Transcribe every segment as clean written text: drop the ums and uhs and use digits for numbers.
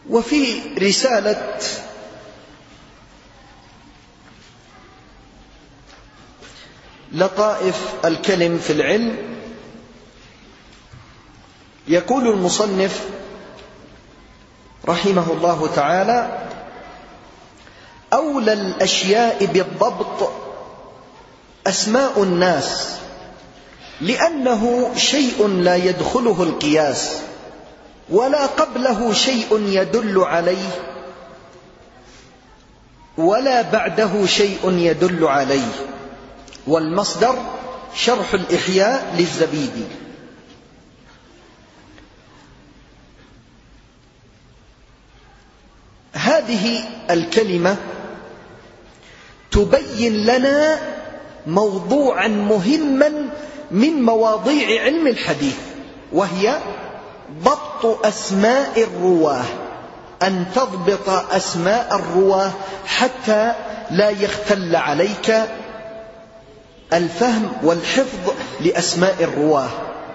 وفي رسالة لطائف الكلم في العلم يقول المصنف رحمه الله تعالى: أولى الأشياء بالضبط أسماء الناس، لأنه شيء لا يدخله القياس ولا قبله شيء يدل عليه ولا بعده شيء يدل عليه. والمصدر شرح الإحياء للزبيدي. هذه الكلمة تبين لنا موضوعا مهما من مواضيع علم الحديث، وهي ضبط أسماء الرواه، أن تضبط أسماء الرواه حتى لا يختل عليك الفهم والحفظ لأسماء الرواه.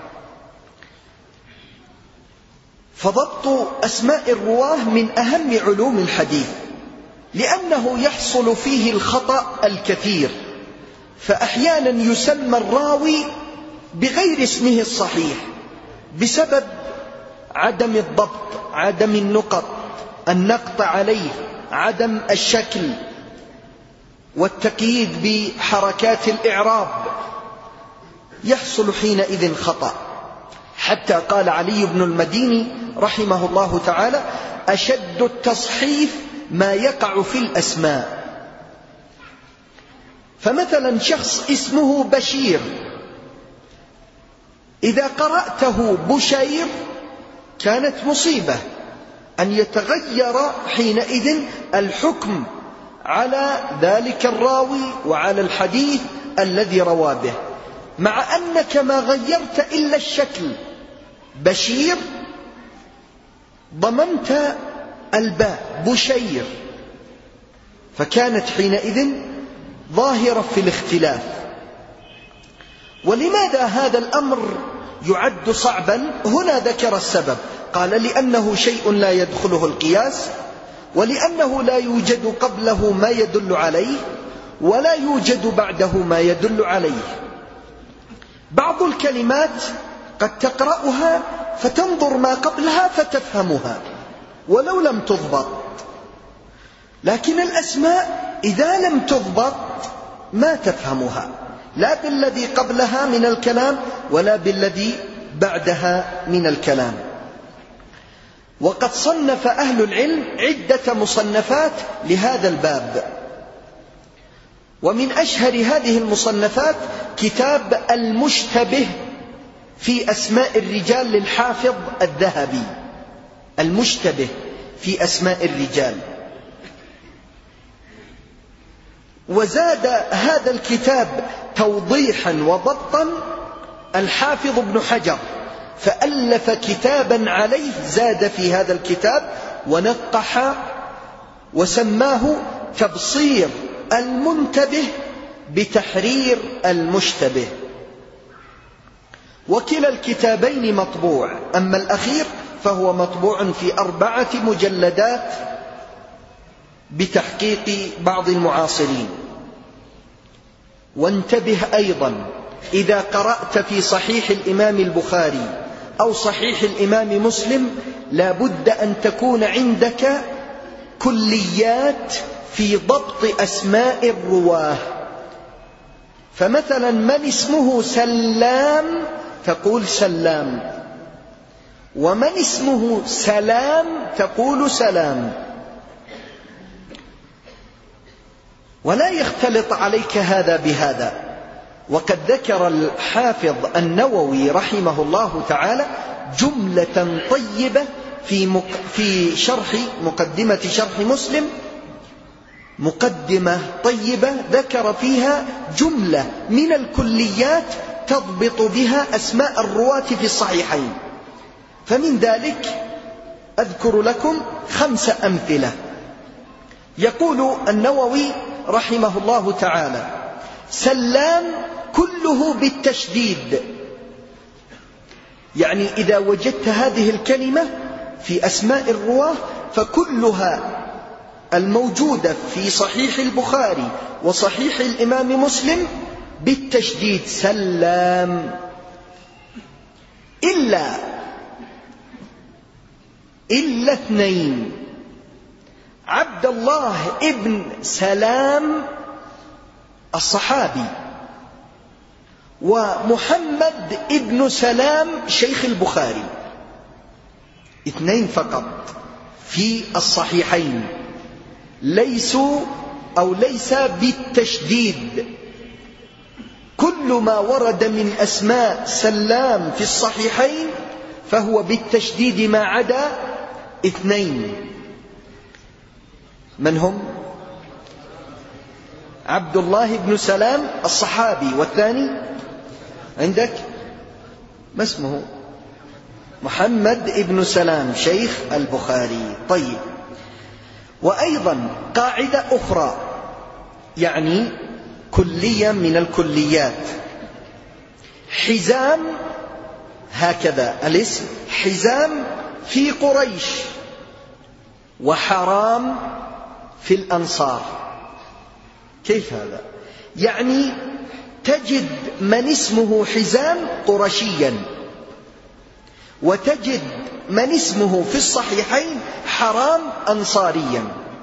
فضبط أسماء الرواه من أهم علوم الحديث، لأنه يحصل فيه الخطأ الكثير، فأحيانا يسمى الراوي بغير اسمه الصحيح بسبب عدم الضبط، عدم النقط عليه، عدم الشكل والتقييد بحركات الإعراب، يحصل حينئذ خطأ. حتى قال علي بن المديني رحمه الله تعالى: أشد التصحيف ما يقع في الأسماء. فمثلا شخص اسمه بشير، إذا قرأته بشير كانت مصيبة، أن يتغير حينئذ الحكم على ذلك الراوي وعلى الحديث الذي روى به، مع أنك ما غيرت إلا الشكل. بشير ضمنت الباء بشير، فكانت حينئذ ظاهرة في الاختلاف. ولماذا هذا الأمر يعد صعبا؟ هنا ذكر السبب، قال: لأنه شيء لا يدخله القياس، ولأنه لا يوجد قبله ما يدل عليه ولا يوجد بعده ما يدل عليه. بعض الكلمات قد تقرأها فتنظر ما قبلها فتفهمها ولو لم تضبط، لكن الأسماء إذا لم تضبط ما تفهمها، لا بالذي قبلها من الكلام ولا بالذي بعدها من الكلام. وقد صنف أهل العلم عدة مصنفات لهذا الباب، ومن أشهر هذه المصنفات كتاب المشتبه في أسماء الرجال للحافظ الذهبي. المشتبه في أسماء الرجال. وزاد هذا الكتاب توضيحا وضبطا الحافظ ابن حجر، فألف كتابا عليه، زاد في هذا الكتاب ونقح وسماه تبصير المنتبه بتحرير المشتبه. وكلا الكتابين مطبوع، أما الأخير فهو مطبوع في 4 مجلدات بتحقيق بعض المعاصرين. وانتبه أيضا، إذا قرأت في صحيح الإمام البخاري أو صحيح الإمام مسلم لا بد أن تكون عندك كليات في ضبط أسماء الرواه. فمثلا من اسمه سلام تقول سلام، ومن اسمه سلام تقول سلام، ولا يختلط عليك هذا بهذا. وقد ذكر الحافظ النووي رحمه الله تعالى جملة طيبة في شرح مقدمة شرح مسلم، مقدمة طيبة ذكر فيها جملة من الكليات تضبط بها أسماء الرواة في الصحيحين. فمن ذلك أذكر لكم 5 أمثلة. يقول النووي رحمه الله تعالى: سلام كله بالتشديد، يعني إذا وجدت هذه الكلمة في أسماء الرواه فكلها الموجودة في صحيح البخاري وصحيح الإمام مسلم بالتشديد سلام، إلا اثنين: عبد الله ابن سلام الصحابي، ومحمد ابن سلام شيخ البخاري، اثنين فقط في الصحيحين، ليس بالتشديد. كل ما ورد من أسماء سلام في الصحيحين فهو بالتشديد ما عدا اثنين. من هم؟ عبد الله بن سلام الصحابي، والثاني عندك ما اسمه؟ محمد ابن سلام شيخ البخاري. طيب، وأيضا قاعدة أخرى، يعني كلية من الكليات: حزام، هكذا الاسم حزام في قريش، وحرام في الأنصار. كيف هذا؟ يعني تجد من اسمه حزام قرشيا، وتجد من اسمه في الصحيحين حرام أنصاريا.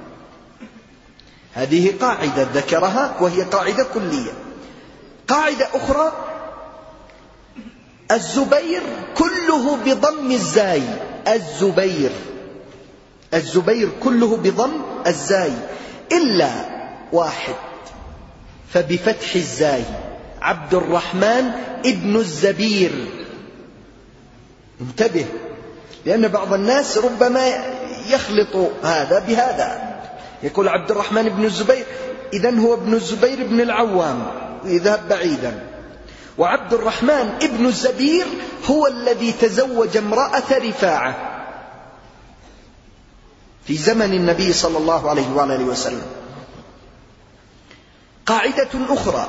هذه قاعدة ذكرها وهي قاعدة كلية. قاعدة أخرى: الزبير كله بضم الزاي، الزبير كله بضم الزاي إلا واحد فبفتح الزاي: عبد الرحمن ابن الزبير. انتبه، لأن بعض الناس ربما يخلط هذا بهذا، يقول عبد الرحمن بن الزبير، إذن هو ابن الزبير بن العوام، يذهب بعيدا. وعبد الرحمن ابن الزبير هو الذي تزوج امرأة رفاعة في زمن النبي صلى الله عليه وآله وسلم. قاعدة أخرى: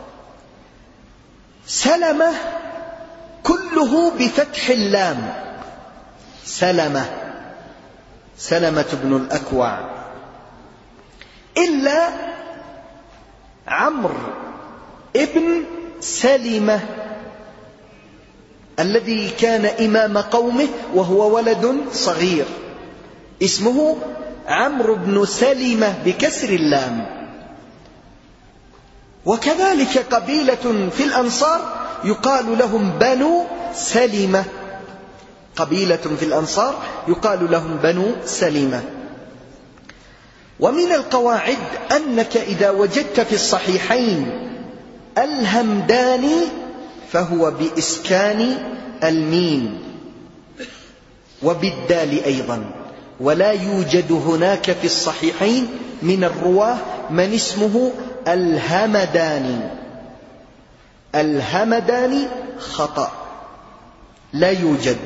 سلمة كله بفتح اللام، سلمة بن الأكوع، إلا عمرو ابن سلمة الذي كان إمام قومه وهو ولد صغير، اسمه عمرو بن سلمة بكسر اللام. وكذلك قبيلة في الأنصار يقال لهم بنو سلمة، قبيلة في الأنصار يقال لهم بنو سلمة. ومن القواعد أنك إذا وجدت في الصحيحين الهمداني فهو بإسكان الميم وبالدال أيضا، ولا يوجد هناك في الصحيحين من الرواه من اسمه الهمداني خطأ، لا يوجد.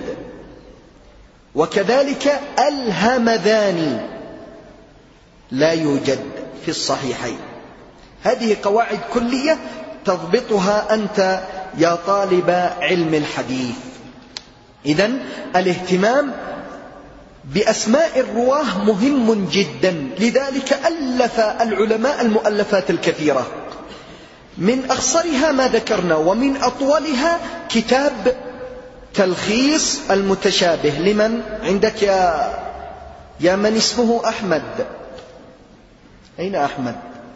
وكذلك الهمذاني لا يوجد في الصحيحين. هذه قواعد كلية تضبطها أنت يا طالب علم الحديث. إذن الاهتمام بأسماء الرواه مهم جدا، لذلك ألف العلماء المؤلفات الكثيرة، من أخصرها ما ذكرنا، ومن أطولها كتاب تلخيص المتشابه لمن عندك يا من اسمه أحمد؟ أين أحمد؟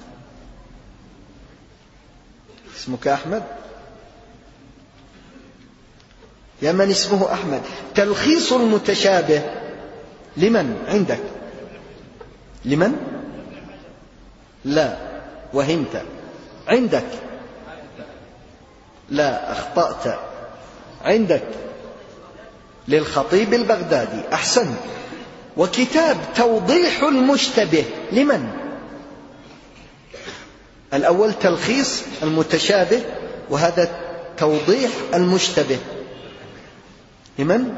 اسمك أحمد؟ يا من اسمه أحمد، تلخيص المتشابه لمن عندك؟ لمن؟ لا، وهمت عندك؟ لا، أخطأت، عندك للخطيب البغدادي، أحسن. وكتاب توضيح المشتبه لمن؟ الأول تلخيص المتشابه، وهذا توضيح المشتبه لمن؟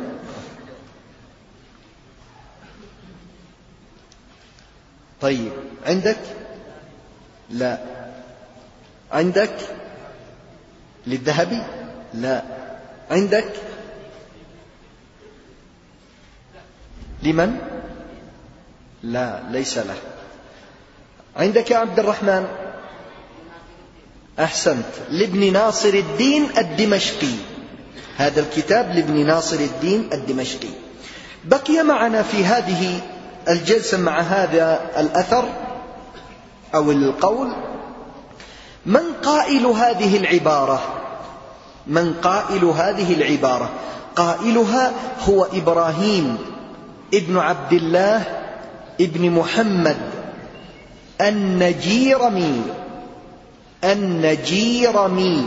طيب، عندك؟ لا. عندك للذهبي؟ لا. عندك لمن؟ لا، ليس له. عندك يا عبد الرحمن؟ أحسنت، لابن ناصر الدين الدمشقي. هذا الكتاب لابن ناصر الدين الدمشقي. بقي معنا في هذه الجلسة مع هذا الأثر أو القول من قائل هذه العبارة. من قائل هذه العبارة؟ قائلها هو إبراهيم ابن عبد الله ابن محمد النجيرمي،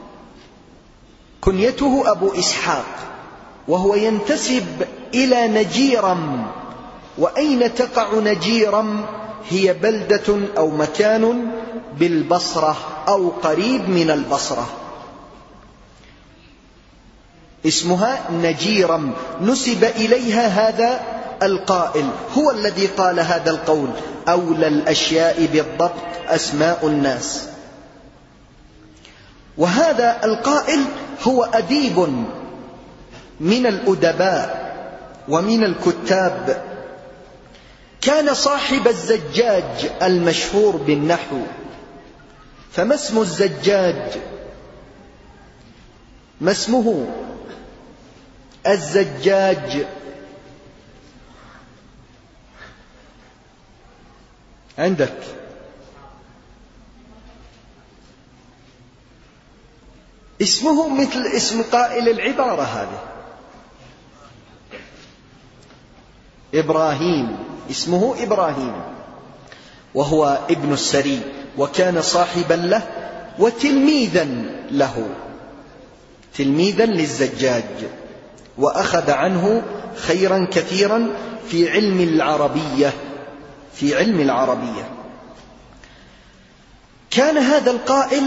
كنيته أبو إسحاق، وهو ينتسب إلى نجيرم. وأين تقع نجيرم؟ هي بلدة أو مكان بالبصرة أو قريب من البصرة، اسمها نجيرم، نسب إليها هذا القائل. هو الذي قال هذا القول: أولى الأشياء بالضبط أسماء الناس. وهذا القائل هو أديب من الأدباء ومن الكتاب، كان صاحب الزجاج المشهور بالنحو. فما اسم الزجاج؟ ما اسمه الزجاج؟ عندك؟ اسمه مثل اسم قائل العبارة هذه، إبراهيم، اسمه إبراهيم، وهو ابن السري، وكان صاحبا له وتلميذا له، تلميذا للزجاج، وأخذ عنه خيرا كثيرا في علم العربية. كان هذا القائل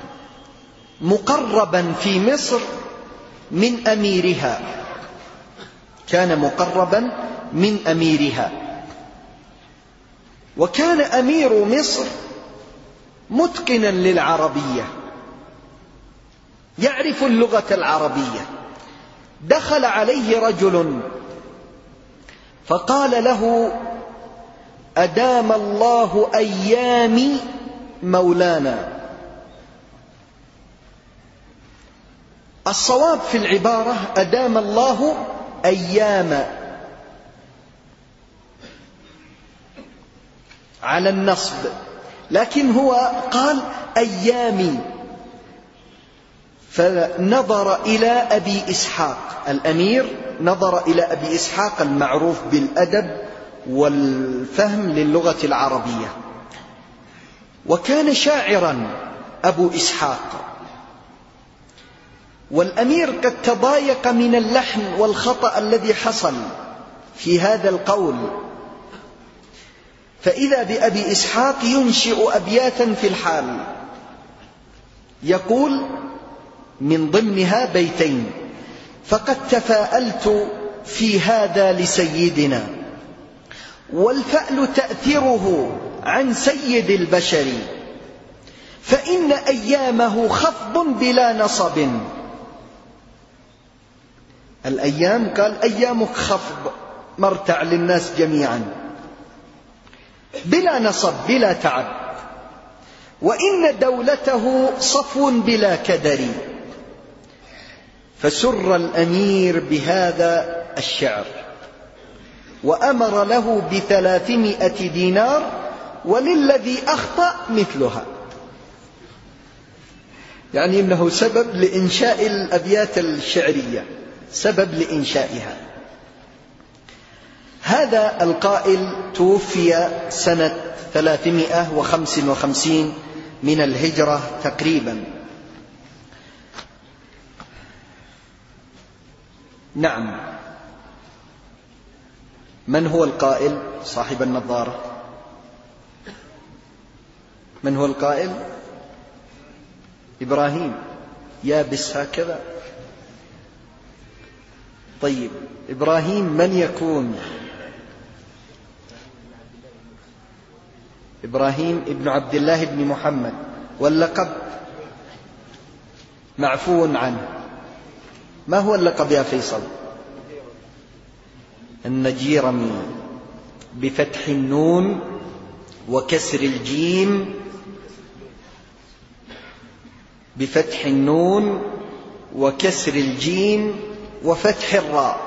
مقربا في مصر من أميرها، كان مقربا من أميرها، وكان أمير مصر متقنا للعربية، يعرف اللغة العربية. دخل عليه رجل فقال له: أدام الله أيامي مولانا. الصواب في العبارة أدام الله أيام على النصب، لكن هو قال أيامي، فنظر إلى أبي إسحاق الأمير، نظر إلى أبي إسحاق المعروف بالأدب والفهم للغة العربية، وكان شاعرا أبو إسحاق. والأمير قد تضايق من اللحن والخطأ الذي حصل في هذا القول، فإذا بأبي إسحاق ينشئ أبياتا في الحال، يقول من ضمنها بيتين: فقد تفاءلت في هذا لسيدنا، والفأل تأثره عن سيد البشر، فإن أيامه خفض بلا نصب. الأيام قال أيامك خفض، مرتع للناس جميعا، بلا نصب بلا تعب، وإن دولته صفو بلا كدر. فسر الأمير بهذا الشعر، وأمر له ب300 دينار، وللذي أخطأ مثلها. يعني إنه سبب لإنشاء الأبيات الشعرية، سبب لإنشائها. هذا القائل توفي سنة 355 من الهجرة تقريبا. نعم. من هو القائل صاحب النظارة؟ من هو القائل؟ إبراهيم، يابس هكذا. طيب، إبراهيم من يكون؟ إبراهيم ابن عبد الله بن محمد، واللقب معفو عنه. ما هو اللقب يا فيصل؟ النجيرمي. بفتح النون وكسر الجيم، بفتح النون وكسر الجيم وفتح الراء.